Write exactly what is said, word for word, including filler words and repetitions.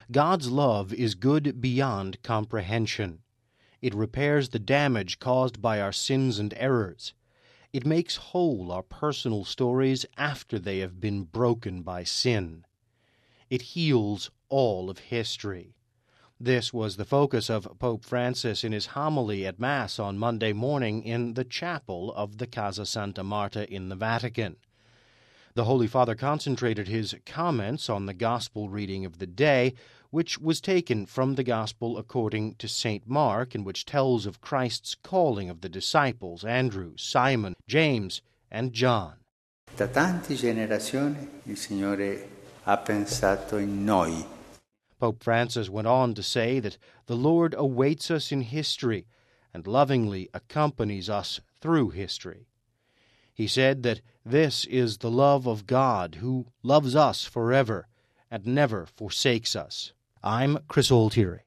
God's love is good beyond comprehension. It repairs the damage caused by our sins and errors. It makes whole our personal stories after they have been broken by sin. It heals all of history. This was the focus of Pope Francis in his homily at Mass on Monday morning in the chapel of the Casa Santa Marta in the Vatican. The Holy Father concentrated his comments on the Gospel reading of the day, which was taken from the Gospel according to Saint Mark, and which tells of Christ's calling of the disciples Andrew, Simon, James, and John. Da tante generazioni il Signore ha pensato in noi. Pope Francis went on to say that the Lord awaits us in history and lovingly accompanies us through history. He said that this is the love of God, who loves us forever and never forsakes us. I'm Chris Altieri.